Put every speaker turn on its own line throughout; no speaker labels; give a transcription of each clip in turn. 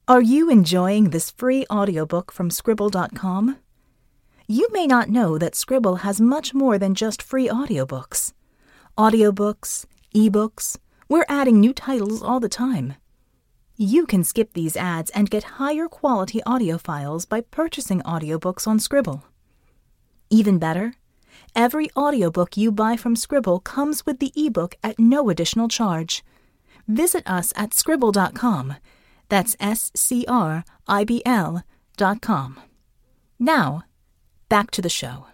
Are you enjoying this free audiobook from Scribble.com? You may not know that Scribble has much more than just free audiobooks. Audiobooks, ebooks, we're adding new titles all the time. You can skip these ads and get higher quality audio files by purchasing audiobooks on Scribble. Even better, every audiobook you buy from Scribble comes with the ebook at no additional charge. Visit us at Scribble.com. That's SCRIBL.com. Now, back to the show.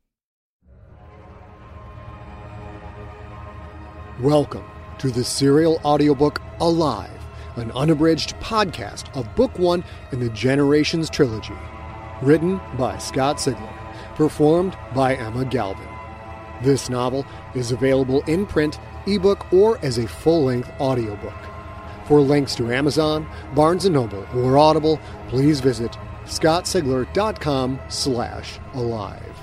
Welcome to the serial audiobook Alive, an unabridged podcast of Book 1 in the Generations trilogy. Written by Scott Sigler, performed by Emma Galvin. This novel is available in print, ebook, or as a full-length audiobook. For links to Amazon, Barnes & Noble, or Audible, please visit scottsigler.com/alive.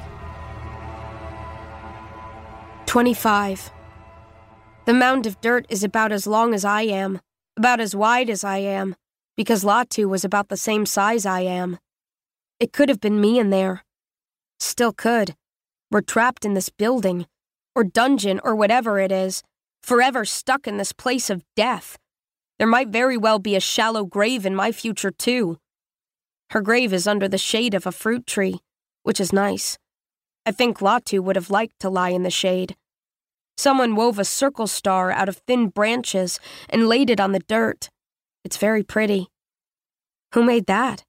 25. The mound of dirt is about as long as I am, about as wide as I am, because Latu was about the same size I am. It could have been me in there. Still could. We're trapped in this building, or dungeon, or whatever it is, forever stuck in this place of death. There might very well be a shallow grave in my future, too. Her grave is under the shade of a fruit tree, which is nice. I think Latu would have liked to lie in the shade. Someone wove a circle star out of thin branches and laid it on the dirt. It's very pretty. Who made that?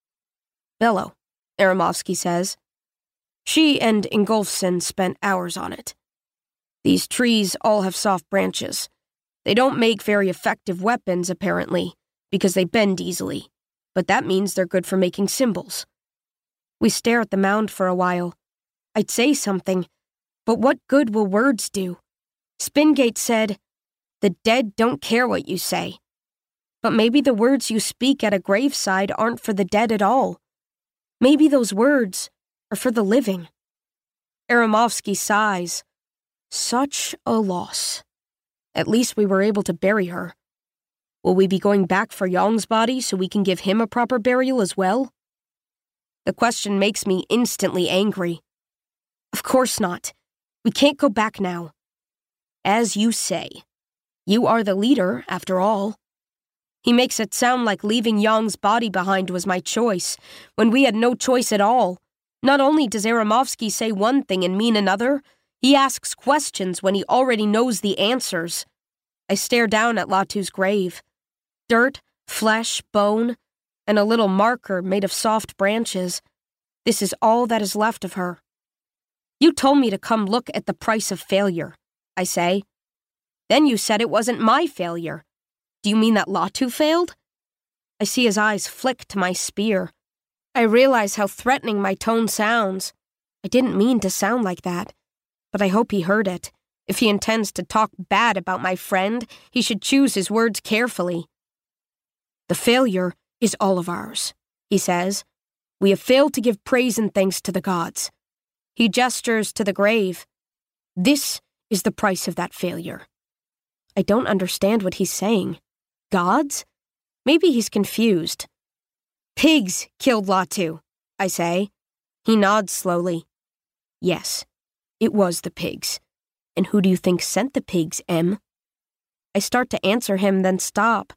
Bello, Aramovsky says. She and Ingolfsson spent hours on it. These trees all have soft branches. They don't make very effective weapons, apparently, because they bend easily, but that means they're good for making symbols. We stare at the mound for a while. I'd say something, but what good will words do? Spingate said, "The dead don't care what you say." But maybe the words you speak at a graveside aren't for the dead at all. Maybe those words are for the living. Aramovsky sighs. Such a loss. At least we were able to bury her. Will we be going back for Yong's body so we can give him a proper burial as well? The question makes me instantly angry. Of course not. We can't go back now. As you say. You are the leader, after all. He makes it sound like leaving Yong's body behind was my choice, when we had no choice at all. Not only does Aramovsky say one thing and mean another, he asks questions when he already knows the answers. I stare down at Latu's grave. Dirt, flesh, bone, and a little marker made of soft branches. This is all that is left of her. You told me to come look at the price of failure, I say. Then you said it wasn't my failure. Do you mean that Latu failed? I see his eyes flick to my spear. I realize how threatening my tone sounds. I didn't mean to sound like that. But I hope he heard it. If he intends to talk bad about my friend, he should choose his words carefully. The failure is all of ours, he says. We have failed to give praise and thanks to the gods. He gestures to the grave. This is the price of that failure. I don't understand what he's saying. Gods? Maybe he's confused. Pigs killed Latu, I say. He nods slowly. Yes. It was the pigs. And who do you think sent the pigs, Em? I start to answer him, then stop.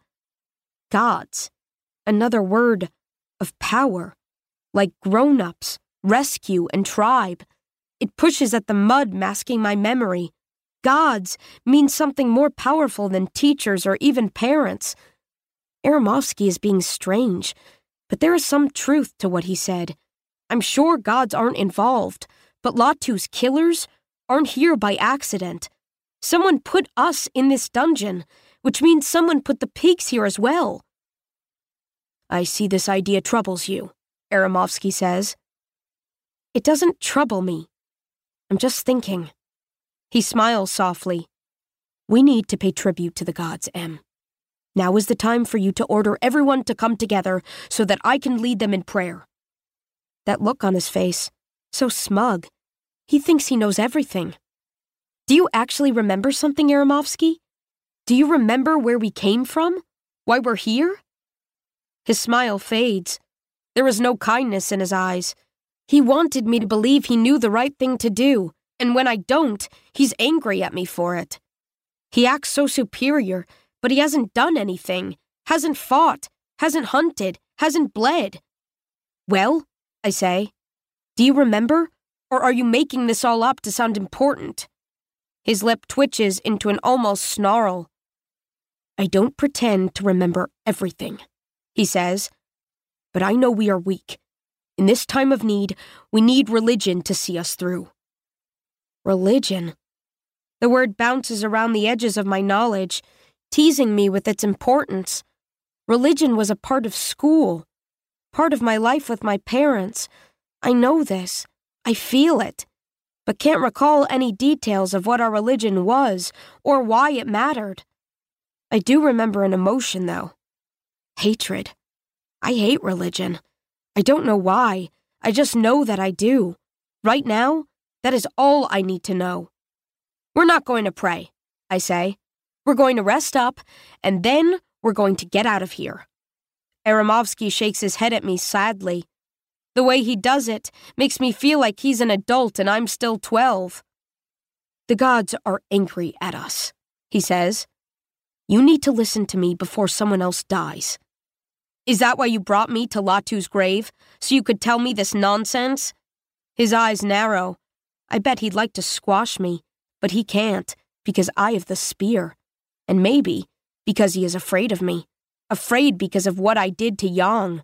Gods. Another word of power. Like grown-ups, rescue, and tribe. It pushes at the mud, masking my memory. Gods means something more powerful than teachers or even parents. Aramovsky is being strange, but there is some truth to what he said. I'm sure gods aren't involved. But Latu's killers aren't here by accident. Someone put us in this dungeon, which means someone put the pigs here as well. I see this idea troubles you, Aramovsky says. It doesn't trouble me. I'm just thinking. He smiles softly. We need to pay tribute to the gods, Em. Now is the time for you to order everyone to come together so that I can lead them in prayer. That look on his face. So smug. He thinks he knows everything. Do you actually remember something, Aramovsky? Do you remember where we came from? Why we're here? His smile fades. There is no kindness in his eyes. He wanted me to believe he knew the right thing to do, and when I don't, he's angry at me for it. He acts so superior, but he hasn't done anything, hasn't fought, hasn't hunted, hasn't bled. Well, I say, do you remember, or are you making this all up to sound important? His lip twitches into an almost snarl. I don't pretend to remember everything, he says, but I know we are weak. In this time of need, we need religion to see us through. Religion. The word bounces around the edges of my knowledge, teasing me with its importance. Religion was a part of school, part of my life with my parents. I know this. I feel it, but can't recall any details of what our religion was or why it mattered. I do remember an emotion, though. Hatred. I hate religion. I don't know why. I just know that I do. Right now, that is all I need to know. We're not going to pray, I say. We're going to rest up, and then we're going to get out of here. Aramovsky shakes his head at me sadly. The way he does it makes me feel like he's an adult and I'm still 12. The gods are angry at us, he says. You need to listen to me before someone else dies. Is that why you brought me to Latu's grave, so you could tell me this nonsense? His eyes narrow. I bet he'd like to squash me, but he can't, because I have the spear. And maybe because he is afraid of me. Afraid because of what I did to Yang.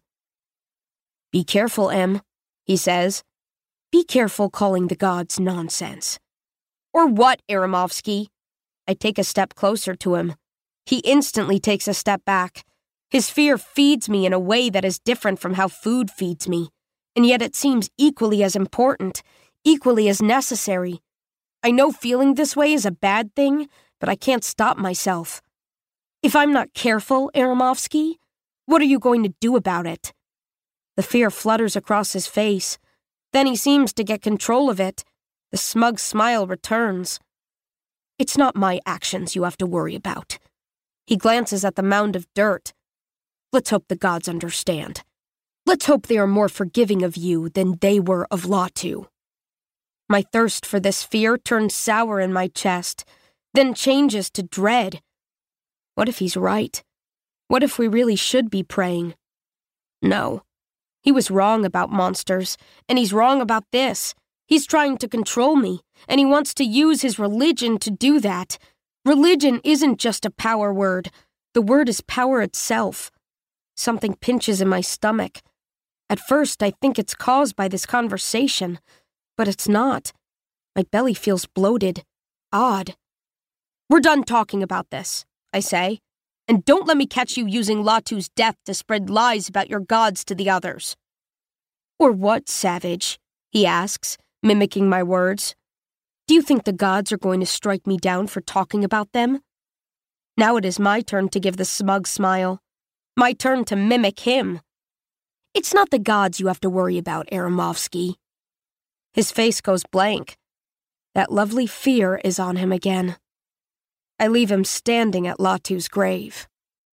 Be careful, Em, he says. Be careful calling the gods nonsense. Or what, Aramovsky? I take a step closer to him. He instantly takes a step back. His fear feeds me in a way that is different from how food feeds me, and yet it seems equally as important, equally as necessary. I know feeling this way is a bad thing, but I can't stop myself. If I'm not careful, Aramovsky, what are you going to do about it? The fear flutters across his face. Then he seems to get control of it. The smug smile returns. It's not my actions you have to worry about. He glances at the mound of dirt. Let's hope the gods understand. Let's hope they are more forgiving of you than they were of Latu. My thirst for this fear turns sour in my chest, then changes to dread. What if he's right? What if we really should be praying? No. He was wrong about monsters, and he's wrong about this. He's trying to control me, and he wants to use his religion to do that. Religion isn't just a power word. The word is power itself. Something pinches in my stomach. At first, I think it's caused by this conversation, but it's not. My belly feels bloated, odd. We're done talking about this, I say, and don't let me catch you using Latu's death to spread lies about your gods to the others. Or what, savage? He asks, mimicking my words. Do you think the gods are going to strike me down for talking about them? Now it is my turn to give the smug smile. My turn to mimic him. It's not the gods you have to worry about, Aramovsky. His face goes blank. That lovely fear is on him again. I leave him standing at Latu's grave.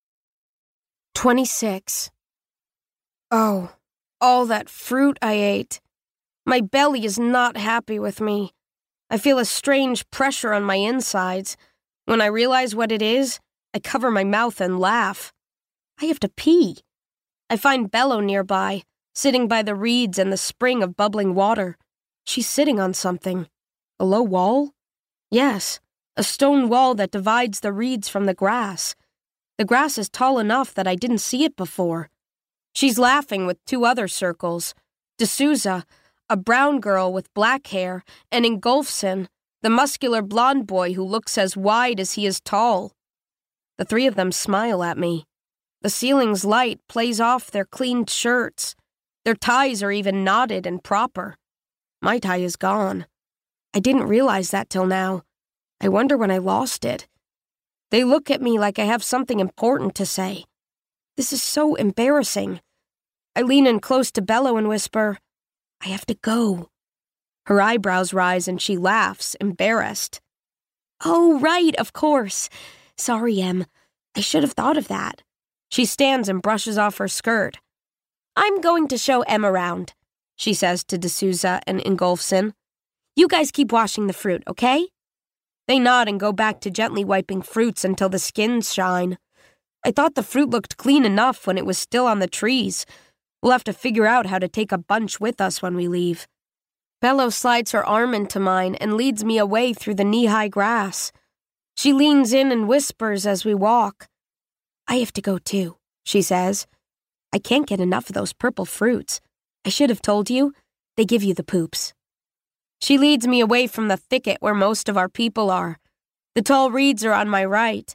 26. Oh, all that fruit I ate. My belly is not happy with me. I feel a strange pressure on my insides. When I realize what it is, I cover my mouth and laugh. I have to pee. I find Bello nearby, sitting by the reeds and the spring of bubbling water. She's sitting on something. A low wall? Yes, a stone wall that divides the reeds from the grass. The grass is tall enough that I didn't see it before. She's laughing with two other circles. D'Souza, a brown girl with black hair, and Ingolfsson, the muscular blonde boy who looks as wide as he is tall. The three of them smile at me. The ceiling's light plays off their cleaned shirts. Their ties are even knotted and proper. My tie is gone. I didn't realize that till now. I wonder when I lost it. They look at me like I have something important to say. This is so embarrassing. I lean in close to Bello and whisper, I have to go. Her eyebrows rise and she laughs, embarrassed. Oh, right, of course. Sorry, Em. I should have thought of that. She stands and brushes off her skirt. "I'm going to show Em around," she says to D'Souza and Ingolfsson. "You guys keep washing the fruit, okay?" They nod and go back to gently wiping fruits until the skins shine. I thought the fruit looked clean enough when it was still on the trees. We'll have to figure out how to take a bunch with us when we leave. Bello slides her arm into mine and leads me away through the knee-high grass. She leans in and whispers as we walk. "I have to go too," she says. "I can't get enough of those purple fruits. I should have told you. They give you the poops." She leads me away from the thicket where most of our people are. The tall reeds are on my right.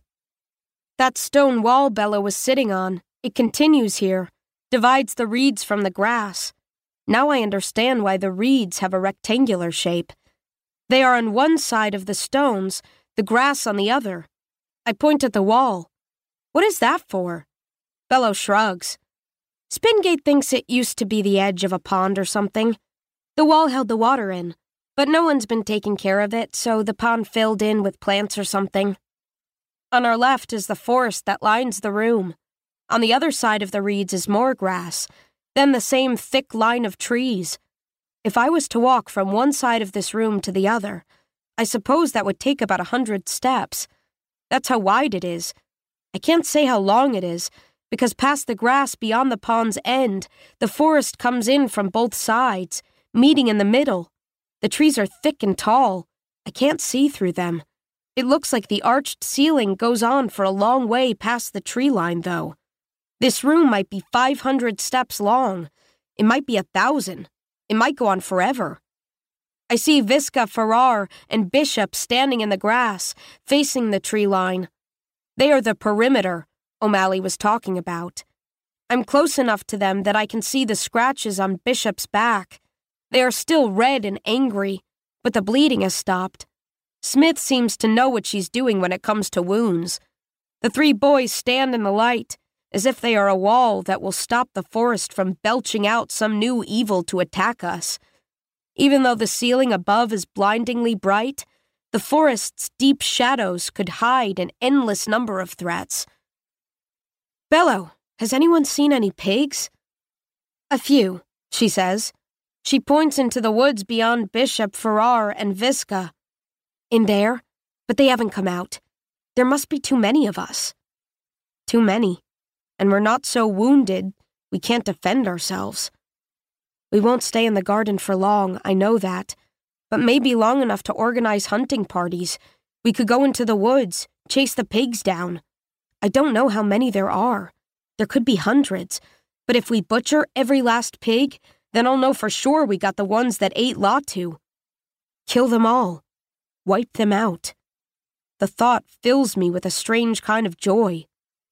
That stone wall Bello was sitting on, it continues here, divides the reeds from the grass. Now I understand why the reeds have a rectangular shape. They are on one side of the stones, the grass on the other. I point at the wall. "What is that for?" Bello shrugs. "Spingate thinks it used to be the edge of a pond or something. The wall held the water in, but no one's been taking care of it, so the pond filled in with plants or something." On our left is the forest that lines the room. On the other side of the reeds is more grass, then the same thick line of trees. If I was to walk from one side of this room to the other, I suppose that would take about 100 steps. That's how wide it is. I can't say how long it is, because past the grass beyond the pond's end, the forest comes in from both sides, meeting in the middle. The trees are thick and tall. I can't see through them. It looks like the arched ceiling goes on for a long way past the tree line, though. This room might be 500 steps long. It might be 1,000. It might go on forever. I see Visca, Farrar, and Bishop standing in the grass, facing the tree line. They are the perimeter O'Malley was talking about. I'm close enough to them that I can see the scratches on Bishop's back. They are still red and angry, but the bleeding has stopped. Smith seems to know what she's doing when it comes to wounds. The three boys stand in the light, as if they are a wall that will stop the forest from belching out some new evil to attack us. Even though the ceiling above is blindingly bright, the forest's deep shadows could hide an endless number of threats. "Bello, has anyone seen any pigs?" "A few," she says. She points into the woods beyond Bishop, Farrar, and Visca. "In there? But they haven't come out. There must be too many of us." "Too many. And we're not so wounded, we can't defend ourselves. We won't stay in the garden for long, I know that. But maybe long enough to organize hunting parties. We could go into the woods, chase the pigs down. I don't know how many there are. There could be hundreds. But if we butcher every last pig, then I'll know for sure we got the ones that ate Latu. Kill them all. Wipe them out. The thought fills me with a strange kind of joy.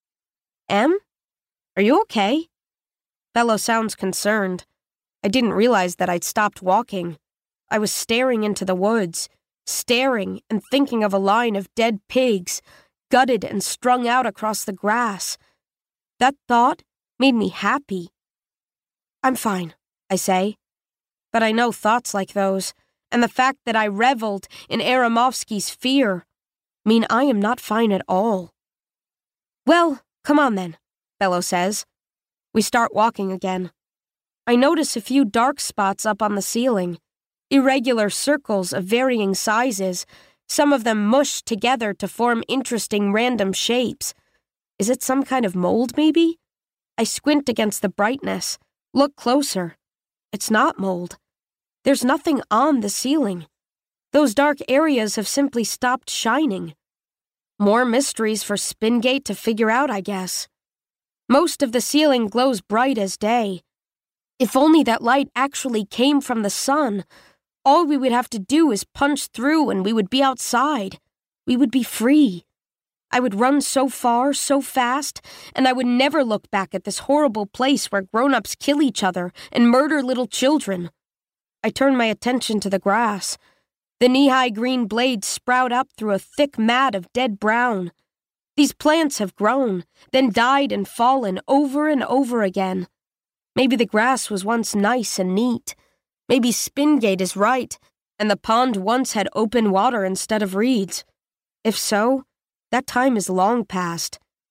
"Em? Are you okay?" Bello sounds concerned. I didn't realize that I'd stopped walking. I was staring into the woods, staring and thinking of a line of dead pigs, gutted and strung out across the grass. That thought made me happy. "I'm fine," I say. But I know thoughts like those, and the fact that I reveled in Aramovsky's fear, mean I am not fine at all. "Well, come on then," Bello says. We start walking again. I notice a few dark spots up on the ceiling, irregular circles of varying sizes, some of them mushed together to form interesting random shapes. Is it some kind of mold, maybe? I squint against the brightness, look closer. It's not mold. There's nothing on the ceiling. Those dark areas have simply stopped shining. More mysteries for Spingate to figure out, I guess. Most of the ceiling glows bright as day. If only that light actually came from the sun, all we would have to do is punch through and we would be outside. We would be free. I would run so far, so fast, and I would never look back at this horrible place where grown-ups kill each other and murder little children. I turn my attention to the grass. The knee-high green blades sprout up through a thick mat of dead brown. These plants have grown, then died and fallen over and over again. Maybe the grass was once nice and neat. Maybe Spingate is right, and the pond once had open water instead of reeds. If so, that time is long past.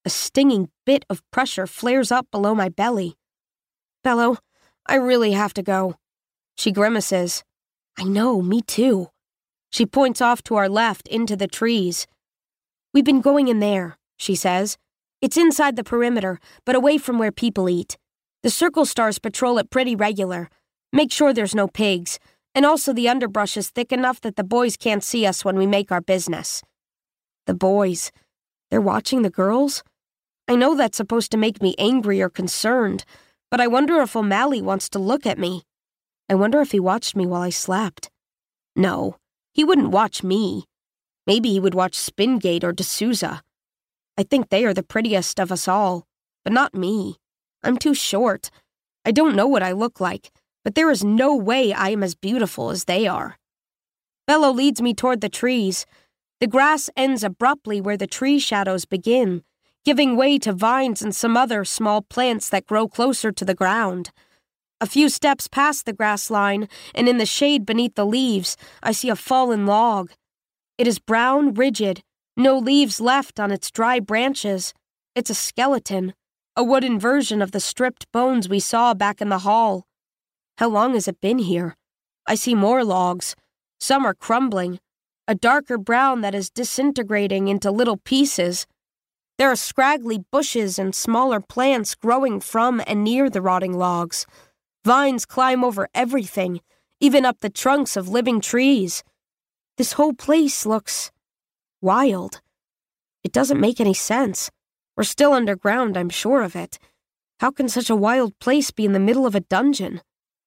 A stinging bit of pressure flares up below my belly. "Bello, I really have to go." She grimaces. "I know, me too." She points off to our left into the trees. "We've been going in there," she says. "It's inside the perimeter, but away from where people eat. The Circle Stars patrol it pretty regular. Make sure there's no pigs, and also the underbrush is thick enough that the boys can't see us when we make our business." The boys. They're watching the girls? I know that's supposed to make me angry or concerned, but I wonder if O'Malley wants to look at me. I wonder if he watched me while I slept. No, he wouldn't watch me. Maybe he would watch Spingate or D'Souza. I think they are the prettiest of us all, but not me. I'm too short. I don't know what I look like, but there is no way I am as beautiful as they are. Bello leads me toward the trees. The grass ends abruptly where the tree shadows begin, giving way to vines and some other small plants that grow closer to the ground. A few steps past the grass line, and in the shade beneath the leaves, I see a fallen log. It is brown, rigid, no leaves left on its dry branches. It's a skeleton, a wooden version of the stripped bones we saw back in the hall. How long has it been here? I see more logs. Some are crumbling, a darker brown that is disintegrating into little pieces. There are scraggly bushes and smaller plants growing from and near the rotting logs. Vines climb over everything, even up the trunks of living trees. This whole place looks wild. It doesn't make any sense. We're still underground, I'm sure of it. How can such a wild place be in the middle of a dungeon?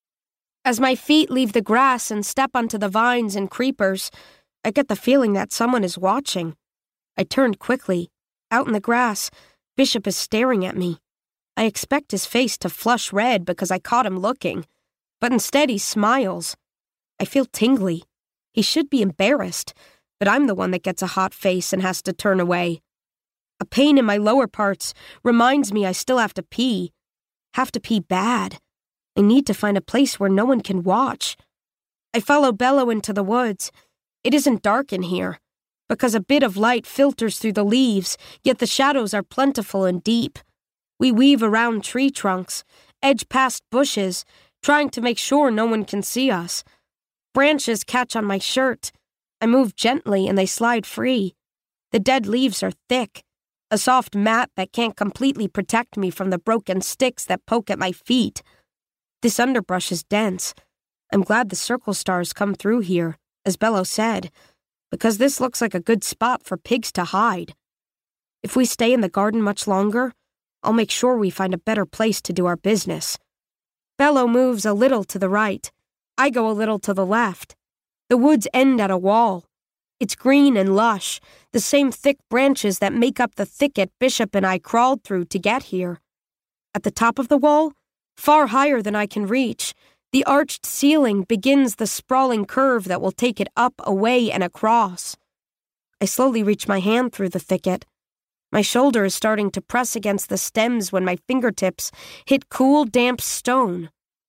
As my feet leave the grass and step onto the vines and creepers, I get the feeling that someone is watching. I turn quickly. Out in the grass, Bishop is staring at me. I expect his face to flush red because I caught him looking, but instead he smiles. I feel tingly. He should be embarrassed, but I'm the one that gets a hot face and has to turn away. A pain in my lower parts reminds me I still have to pee. Have to pee bad. I need to find a place where no one can watch. I follow Bello into the woods. It isn't dark in here, because a bit of light filters through the leaves, yet the shadows are plentiful and deep. We weave around tree trunks, edge past bushes, trying to make sure no one can see us. Branches catch on my shirt. I move gently and they slide free. The dead leaves are thick, a soft mat that can't completely protect me from the broken sticks that poke at my feet. This underbrush is dense. I'm glad the Circle Stars come through here, as Bello said, because this looks like a good spot for pigs to hide. If we stay in the garden much longer, I'll make sure we find a better place to do our business. Bello moves a little to the right. I go a little to the left. The woods end at a wall. It's green and lush, the same thick branches that make up the thicket Bishop and I crawled through to get here. At the top of the wall, far higher than I can reach, the arched ceiling begins the sprawling curve that will take it up, away, and across. I slowly reach my hand through the thicket. My shoulder is starting to press against the stems when my fingertips hit cool, damp stone.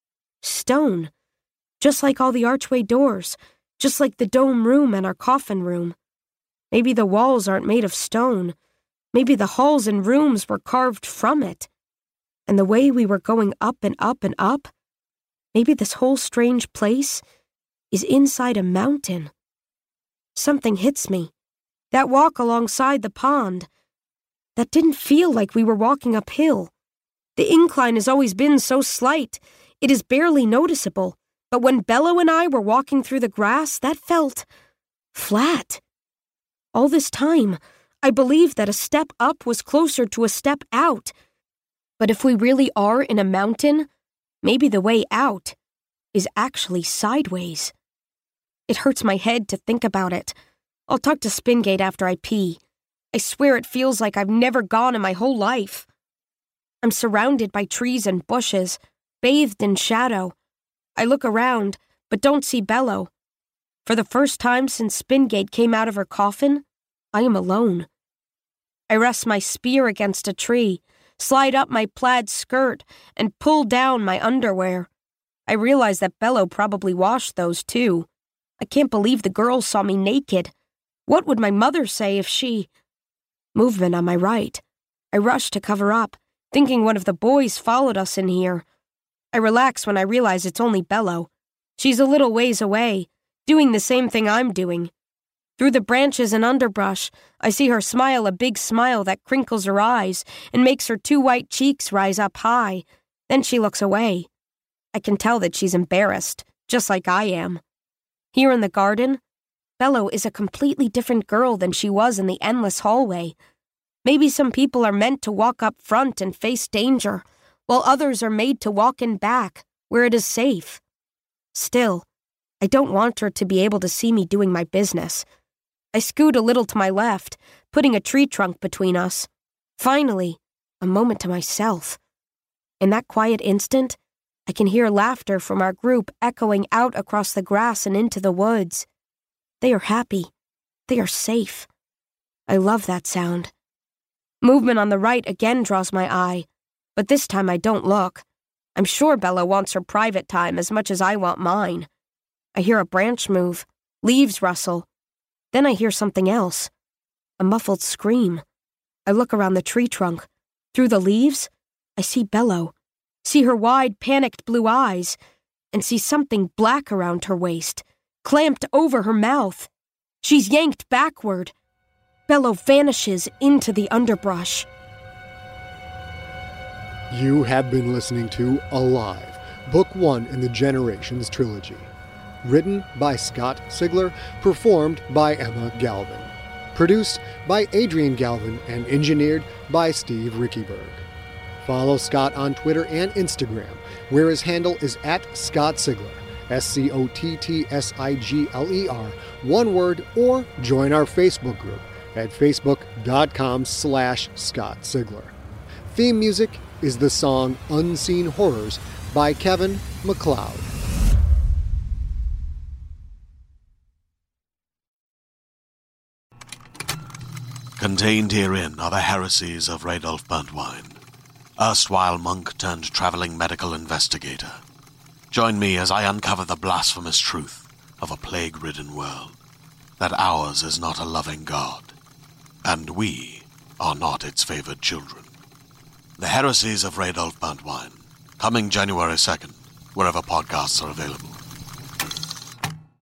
Stone. Just like all the archway doors, just like the dome room and our coffin room. Maybe the walls aren't made of stone. Maybe the halls and rooms were carved from it. And the way we were going up and up and up, maybe this whole strange place is inside a mountain. Something hits me. That walk alongside the pond. That didn't feel like we were walking uphill. The incline has always been so slight, it is barely noticeable. But when Bello and I were walking through the grass, that felt flat. All this time, I believed that a step up was closer to a step out. But if we really are in a mountain, maybe the way out is actually sideways. It hurts my head to think about it. I'll talk to Spingate after I pee. I swear it feels like I've never gone in my whole life. I'm surrounded by trees and bushes, bathed in shadow. I look around, but don't see Bello. For the first time since Spingate came out of her coffin, I am alone. I rest my spear against a tree, slide up my plaid skirt, and pull down my underwear. I realize that Bello probably washed those too. I can't believe the girls saw me naked. What would my mother say if she... Movement on my right. I rush to cover up, thinking one of the boys followed us in here. I relax when I realize it's only Bello. She's a little ways away, doing the same thing I'm doing. Through the branches and underbrush, I see her smile a big smile that crinkles her eyes and makes her 2 white cheeks rise up high. Then she looks away. I can tell that she's embarrassed, just like I am. Here in the garden, Bello is a completely different girl than she was in the endless hallway. Maybe some people are meant to walk up front and face danger, while others are made to walk in back, where it is safe. Still, I don't want her to be able to see me doing my business. I scoot a little to my left, putting a tree trunk between us. Finally, a moment to myself. In that quiet instant, I can hear laughter from our group echoing out across the grass and into the woods. They are happy. They are safe. I love that sound. Movement on the right again draws my eye, but this time I don't look. I'm sure Bella wants her private time as much as I want mine. I hear a branch move, leaves rustle. Then I hear something else. A muffled scream. I look around the tree trunk. Through the leaves, I see Bello. See her wide, panicked blue eyes, and see something black around her waist, clamped over her mouth. She's yanked backward. Bello vanishes into the underbrush.
You have been listening to Alive, Book 1 in the Generations trilogy. Written by Scott Sigler, performed by Emma Galvin. Produced by Adrian Galvin and engineered by Steve Rickyberg. Follow Scott on Twitter and Instagram, where his handle is @ScottSigler, SCOTTSIGLER, one word, or join our Facebook group at facebook.com/Scott Sigler. Theme music is the song Unseen Horrors by Kevin MacLeod.
Contained herein are the heresies of Radolf Burntwine, erstwhile monk turned traveling medical investigator. Join me as I uncover the blasphemous truth of a plague-ridden world, that ours is not a loving God, and we are not its favored children. The heresies of Radolf Burntwine, coming January 2nd, wherever podcasts are available.